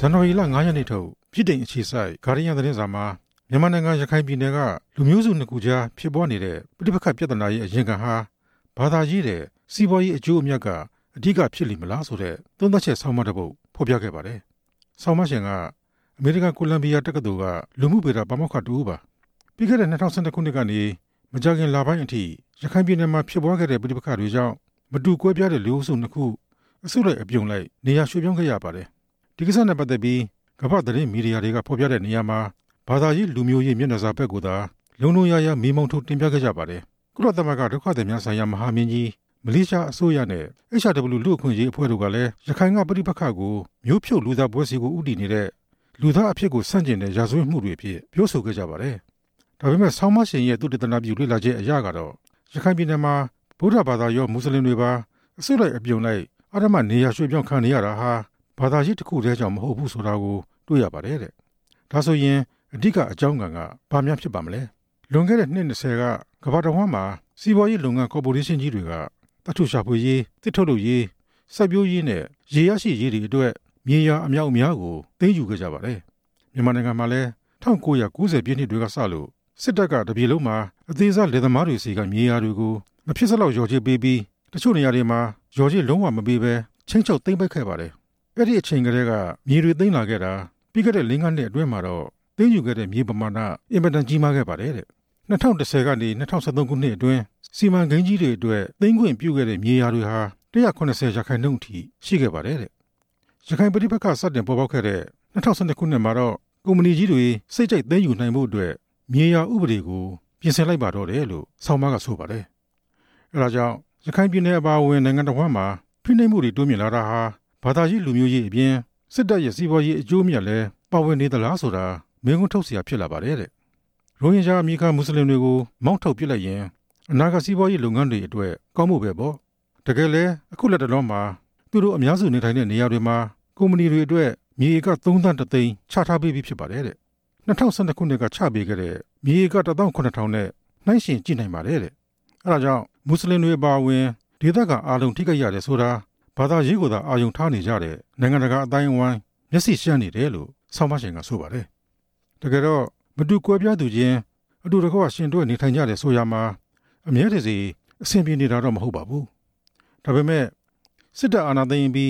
န်နဝါရီလ9ရက်နေ့ထုတ်ပြည်တိုင်အခြေစိုက်ဂါရီယန်သတင်းစာမှာမြန်မာနိုင်ငံရခိုင်ပြည်နယ်ကလူမျိုးစုနှစ်ခုကြားဖြစ်ပွားနေတဲ့ပဋိပက္ခပြဿနာရဲ့အရင်ကဟာဘာသာရေးတဲ့စီးပွားရေးအကျိုးအမြတ်ကအဓိကဖြစ်လိမ့်မလားဆိုတဲ့သုံးသပ်ချက်ဆောင်းပါးတစ်ပုဒ်ဖော်ပြခဲ့ပါတယ်။ဆောင်းပါးရှင်ကအမေရိကန်ကိုလံဘီယာတက္ကသိုလ်ကလူမှုဗေဒပါမောက္ခတူပါပြီးခဲ့တဲ့2012ခုနှစ်ကနေမကြာခင်လပိုင်းအထိရခိုင်ပြည်နယ်မှာဖြစ်ပွားခဲ့တဲ့ပဋိပက္ခတွေကြောင့်မတူကွဲပြားတဲ့လူအစုနှစ်ခုအစုလိုက်အပြုံလိုက်နေရာရွှေ့ပြောင်းခဲ့ရပါတယ်။ဒီကိစ္စနဲ့ပတ်သက်ပြီးကမ္ဘာသတင်းမီဒီယာတွေကဖော်ပြတဲ့နေရာမှာဘာသာရေးလူမျိုးရေးမျက်နှာစာဘက်ကိုသာလုံလုံရရမီးမုံထုတ်တင်ပြခဲ့ကြပါတယ်။ကုလသမဂ္ဂဒုက္ခသည်များဆိုင်ရာမဟာမင်းကြီးမလေးရှားအစိုးရနဲ့ HRW လူ့အခွင့်အရေးအဖွဲ့တို့ကလည်းရခိုင်ကပဋိပက္ခကိုမျိုးဖြုတ်လူသားပွဲစီကိုဥတည်နေတဲ့လူသားအဖြစ်ကိုဆန့်ကျင်တဲ့ရာဇဝတ်မှုတွေအဖြစ်ပြောဆိုခဲ့ကြပါတယ်။ဒါပေမဲ့ဆောင်းမရှင်ရဲ့သုတေသနပြုလေ့လာချက်အရကတော့ရခိုင်ပြည်နယ်မှာဗုဒ္ဓဘာသာရောမွတ်စလင်တွေပါအစုလိုက်အပြုံလိုက်အဓမ္မနေရာရွှေ့ပြောင်းခံနေရတာဟာဘာသာရေးတစ်ခုတည်းကြောင့်မဟုတ်ဘူးဆိုတာကိုတွေ့ရပါတယ်တဲ့။ဒါဆိုရင်အဓိကအကြောင်းကဘာများဖြစ်ပါမလဲ။လွန်ခဲ့တဲ့နှစ်20ကကမ္ဘာတစ်ဝန်းမှာစီးပွားရေးလုပ်ငန်းကော်ပိုရေးရှင်းကြီးတွေကတတ်ထုရှာဖွေရေးတစ်ထုတ်လုပ်ရေးစိုက်ပျိုးရေးနဲ့ရေရရှိရေးတွေအတွက်မြေယာအများအပြားကိုသိမ်းယူခဲ့ကြပါတယ်။မြန်မာနိုင်ငံမှာလည်း1990ပြည့်နှစ်တွေကစလို့စစ်တပ်ကတပြည်လုံးမှာအသေးစားလယ်သမားတွေစီကမြေယာတွေကိုမဖြစ်စလောက်လျော်ကြေးပေးပြီးတချို့နေရာတွေမှာလျော်ကြေးလုံးဝမပေးဘဲချင်းချုပ်သိမ်းပိုက်ခဲ့ပါတယ်။အဲ့ဒီအချိန်ကတည်းကမြေတွေသိမ်းလာခဲ့တာပြီးခဲ့တဲ့5နှစ်အတွင်းမှာတော့သိမ်းယူခဲ့တဲ့မြေပမာဏအင်မတန်ကြီးမားခဲ့ပါတယ်တဲ့။2010ကနေ2013ခုနှစ်အတွင်းစီမံကိန်းကြီးတွေအတွက်သိမ်းခွင့်ပြုခဲ့တဲ့မြေယာတွေဟာ180ရာခိုင်နှုန်းအထိရှိခဲ့ပါတယ်တဲ့။ရခိုင်ပဋိပက္ခစတင်ပေါ်ပေါက်ခဲ့တဲ့2012ခုနှစ်မှာတော့ကုမ္ပဏီကြီးတွေစိတ်ကြိုက်သိမ်းယူနိုင်ဖို့အတွက်မြေယာဥပဒေကိုပြင်ဆင်လိုက်ပါတော့တယ်လို့ဆောင်းပါးကဆိုပါတယ်။အဲဒါကြောင့်ရခိုင်ပြည်နယ်အပါအဝင်နိုင်ငံတော်မှာဖိနှိပ်မှုတွေတိုးမြင့်လာတာဟာဘာသာရေးလူမျိုးရေးအပြင်စစ်တပ်ရဲ့စီးပွားရေးအကျိုးမြတ်လည်းပါဝင်နေသလားဆိုတာမင်းကွန်းထုတ်เสียဖြစ်လာပါတယ်တဲ့။ရိုဟင်ဂျာအမေရိကန်မွတ်စလင်တွေကိုမောင်းထုတ်ပစ်လိုက်ရင်အနာဂတ်စီးပွားရေးလုပ်ငန်းတွေအတွက်ကောင်းမှုပဲပေါ့။တကယ်လဲအခုလက်တလုံးမှာသူတို့အများစုနေထိုင်တဲ့နေရာတွေမှာကုမ္ပဏီတွေအတွက်မြေဧက3 သန်း3 သိန်းချထားပေးပြီးဖြစ်ပါတယ်တဲ့။2012ခုနှစ်ကချပေးခဲ့တဲ့မြေဧက1,900နဲ့နှိုင်းယှဉ်ကြည့်နိုင်ပါတယ်တဲ့။အဲဒါကြောင့်မွတ်စလင်တွေအပါအဝင်ဒေသခံအားလုံးထိခိုက်ရတယ်ဆိုတာဘာသာရေးကိုသာအာရုံထားနေကြတဲ့နိုင်ငံတကာအတိုင်းအဝိုင်းမျက်စိရှမ်းနေတယ်လို့ဆောင်းပါးရှင်ကဆိုပါတယ်။တကယ်တော့မတူကွဲပြားသူချင်းအတူတကွရှင်တွဲနေထိုင်ကြတယ်ဆိုရမှာအမြဲတစေအဆင်ပြေနေတာတော့မဟုတ်ပါဘူး။ဒါပေမဲ့စစ်တပ်အာဏာသိမ်းပြီး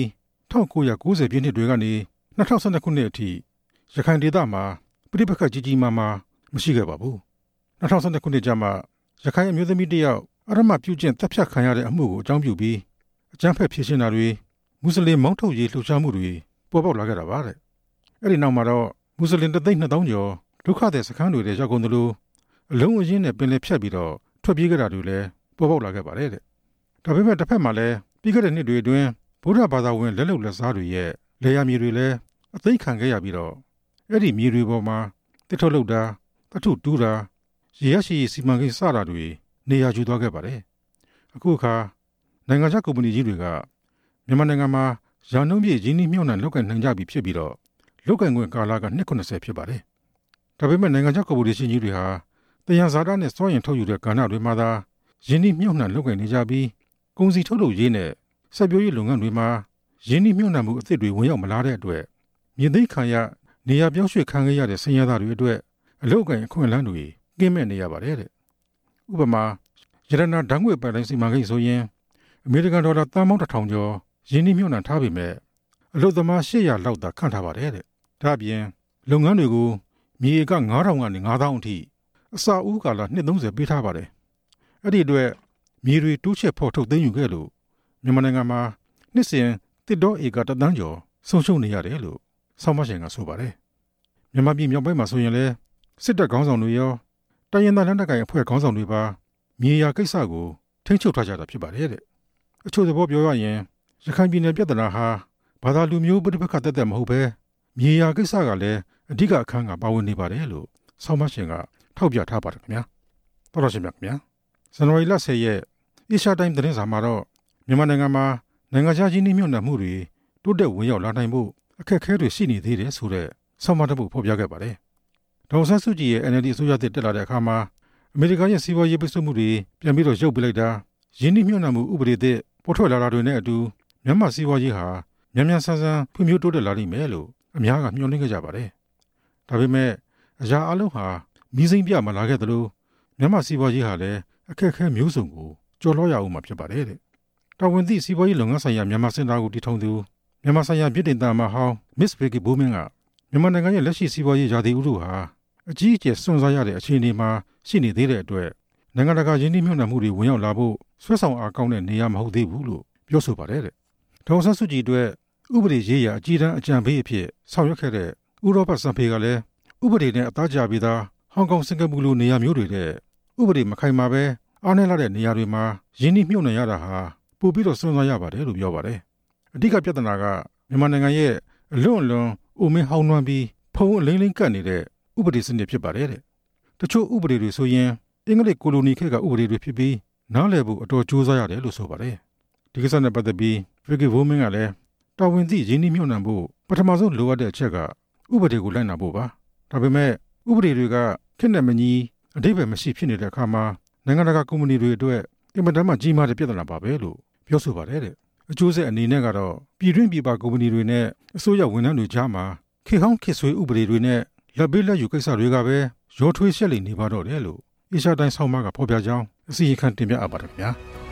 1990ပြည့်နှစ်တွေကနေ2012ခုနှစ်အထိရခိုင်ဒေသမှာပဋိပက္ခကြီးကြီးမားမားမရှိခဲ့ပါဘူး။2012ခုနှစ်ကျမှရခိုင်အမျိုးသမီးတစ်ယောက်အဓမ္မပြုကျင့်တပ်ဖြတ်ခံရတဲ့အမှုကိုအကြောင်းပြုပြီးအကြမ်းဖက်ဖြစ်ရှင်းတာတွေမွတ်စလင်မောင်းထုတ်ရေးလှုပ်ရှားမှုတွေပေါ်ပေါက်လာခဲ့တာပါတဲ့။အဲ့ဒီနောက်မှာတော့မွတ်စလင်3,200,000ကျော်ဒုက္ခသည်စခန်းတွေထဲရောက်ကုန်သလိုအလုံးအရင်းနဲ့ပင်လယ်ဖြတ်ပြီးတော့ထွက်ပြေးကြတာတွေလည်းပေါ်ပေါက်လာခဲ့ပါတယ်တဲ့။ဒါပေမဲ့တစ်ဖက်မှာလည်းပြီးခဲ့တဲ့နှစ်တွေအတွင်းဗုဒ္ဓဘာသာဝင်လက်လုံလက်စားတွေရဲ့လေယာမြေတွေလည်းအသိမ်းခံခဲ့ရပြီးတော့အဲ့ဒီမြေတွေပေါ်မှာတစ်ထုတ်လုပ်တာတထုတူးတာရေရရှိစီမံကိန်းစတာတွေနေရာယူသွားခဲ့ပါတယ်။အခုအခါနိုင်ငံခြားကုမ္ပဏီကြီးတွေကမြန်မာနိုင်ငံမှာရာနှုန်းပြည့်ရင်းနှီးမြှုပ်နှံလုပ်ကိုင်နိုင်ကြပြီဖြစ်ပြီးတော့လုပ်ကိုင်ခွင့်ကာလက290ဖြစ်ပါတယ်။ဒါပေမဲ့နိုင်ငံခြားကုမ္ပဏီကြီးတွေဟာတယံဇာတနဲ့စွမ်းအင်ထုတ်ယူတဲ့ကဏ္ဍတွေမှာသာရင်းနှီးမြှုပ်နှံလုပ်ကိုင်နေကြပြီးကုန်စည်ထုတ်လုပ်ရေးနဲ့စိုက်ပျိုးရေးလုပ်ငန်းတွေမှာရင်းနှီးမြှုပ်နှံမှုအသစ်တွေဝင်ရောက်မလာတဲ့အတွက်မြေသိမ်းခံရနေရာပြောင်းရွှေ့ခံခဲ့ရတဲ့ဆင်းရဲသားတွေအတွက်အလုပ်အကိုင်အခွင့်အလမ်းတွေကင်းမဲ့နေရပါတယ်တဲ့။ဥပမာရတနာဓာတ်ငွေ့ပိုက်လိုင်းစီမံကိန်းဆိုရင်အမေရိကန်ဒေါ်လာသန်းပေါင်း1,000ကျော်ရင်းနှီးမြှုပ်နှံထားပေမဲ့အလုပ်သမား800လောက်သာခန့်ထားပါတယ်တဲ့။ဒါ့အပြင်လုပ်ငန်းတွေကိုမြေဧက9,000ကနေ9,000အထိအစအဦးကာလ230ပေးထားပါတယ်။အဲ့ဒီအတွက်မြေတွေတိုးချဲ့ဖော်ထုတ်သိမ်းယူခဲ့လို့မြန်မာနိုင်ငံမှာနှစ်စဉ်တစ်တောဧက1 သန်းကျော်ဆုံးရှုံးနေရတယ်လို့ဆောင်းပါးရှင်ကဆိုပါတယ်။မြန်မာပြည်မြောက်ပိုင်းမှာဆိုရင်လည်းစစ်တပ်ခေါင်းဆောင်တွေရောတိုင်းရင်းသားလက်နက်ကိုင်အဖွဲ့ခေါင်းဆောင်တွေပါမြေယာကိစ္စကိုထိန်းချုပ်ထားကြတာဖြစ်ပါတယ်တဲ့အချို့သဘောပြောရရင်ရခိုင်ပြည်နယ်ပြဿနာဟာဘာသာလူမျိုးပဋိပက္ခသက်သက်မဟုတ်ပဲမြေယာကိစ္စကလည်းအဓိကအခန်းကပါဝင်နေပါတယ်လို့ဆောင်းပါးရှင်ကထောက်ပြထားပါတယ်ခင်ဗျာတော်တော်ရှင်များခင်ဗျာဇန်နဝါရီလ10ရက်အေရှာတိုင်းသတင်းစာမှာတော့မြန်မာနိုင်ငံမှာနိုင်ငံခြားရင်းနှီးမြှုပ်နှံမှုတွေတိုးတက်ဝင်ရောက်လာနိုင်မှုအခက်အခဲတွေရှိနေသေးတယ်ဆိုတဲ့ဆောင်းပါးတစ်ပုဒ်ဖော်ပြခဲ့ပါတယ်ဒေါ်ဆန်းစုကြည်ရဲ့ NLD အစိုးရသစ်တက်လာတဲ့အခါမှာအမေရိကန်ရဲ့စီးပွားရေးပိတ်ဆို့မှုတွေပြန်ပြီးတော့ရုပ်ပလိုက်တာရင်းနှီးမြှုပ်နှံမှုဥပဒေသစ်ပေါ်ထွက်လာတာတွေနဲ့အတူမြန်မာစီးပွားရေးဟာမြန်မြန်ဆန်ဆန်ဖွံ့ဖြိုးတိုးတက်လာနိုင်မယ်လို့အများကမျှော်လင့်ခဲ့ကြပါတယ်။ဒါပေမဲ့အရာအလုံးဟာမီးစိမ်းပြမလာခဲ့သလိုမြန်မာစီးပွားရေးဟာလည်းအခက်အခဲမျိုးစုံကိုကျော်လွှားရအောင်မှာဖြစ်ပါတယ်တဲ့။တာဝန်သိစီးပွားရေးလုပ်ငန်းဆိုင်ရာမြန်မာစင်တာကိုတည်ထောင်သူမြန်မာဆိုင်ရာပြည်တင်သားမဟောင်း Miss Vicky Bowman ကမြန်မာနိုင်ငံရဲ့လက်ရှိစီးပွားရေးရာသီဥတုဟာအကြီးအကျယ်စွန့်စားရတဲ့အခြေအနေမှာရှိနေသေးတဲ့အတွက်နိုင်ငံတကာယင်းနှိမ့်မြှုပ်နှံမှုတွေဝင်ရောက်လာဖို့ဆွဲဆောင်အားကောင်းတဲ့နေရာမဟုတ်သေးဘူးလို့ပြောဆိုပါတယ်တဲ့။ဒေါ်အောင်ဆန်းစုကြည်အတွက်ဥပဒေရေးရာအကြီးတန်းအကြံပေးအဖြစ်ဆောင်ရွက်ခဲ့တဲ့ဥရောပစံဖေကလည်းဥပဒေနဲ့အသားကျပြီးသားဟောင်ကောင်စင်ကာပူလိုနေရာမျိုးတွေတဲ့ဥပဒေမခိုင်မာပဲအားနည်းလာတဲ့နေရာတွေမှာယင်းနှိမ့်မြှုပ်နှံရတာဟာပိုပြီးတော့စွန့်စားရပါတယ်လို့ပြောပါတယ်။အဓိကပြဿနာကမြန်မာနိုင်ငံရဲ့အလွန်အိုမင်းဟောင်းနွမ်းပြီးဖုံးအလိမ့်လိမ့်ကပ်နေတဲ့ဥပဒေစနစ်ဖြစ်ပါတယ်တဲ့။တချို့ဥပဒေတွေဆိုရင်အင်္ဂလိပ်ကိုလိုနီခေတ်ကဥပဒေတွေဖြစ်ပြီးနားလည်ဖို့အတော်ကြိုးစားရတယ်လို့ဆိုပါတယ်။ဒီကိစ္စနဲ့ပတ်သက်ပြီး Vicky Bowman ကလည်းတာဝန်သိရင်းနှီးမြှုပ်နှံဖို့ပထမဆုံးလိုအပ်တဲ့အချက်ကဥပဒေကိုလိုက်နာဖို့ပါ။ဒါပေမဲ့ဥပဒေတွေကခေတ်နဲ့မညီအဓိပ္ပာယ်မရှိဖြစ်နေတဲ့အခါမှာနိုင်ငံတကာကုမ္ပဏီတွေအတွက်အင်မတန်မှကြီးမားတဲ့ပြဿနာပါပဲလို့ပြောဆိုပါတယ်တဲ့အကျိုးဆက်အနေနဲ့ကတော့ပြည်တွင်းပြည်ပကုမ္ပဏီတွေနဲ့အစိုးရဝန်ထမ်းတွေကြားမှာခေတ်ဟောင်းခေတ်ဆွေးဥပဒေတွေနဲ့လက်ပေးလက်ယူကိစ္စတွေကပဲရောထွေးရှက်လိမ့်နေပါတော့တယ်လို့အေရှာတိုင်းဆောင်းပါးကဖော်ပြကြောင်းအစီရင်ခံတင်ပြအပ်ပါတယ်ခင်ဗျာ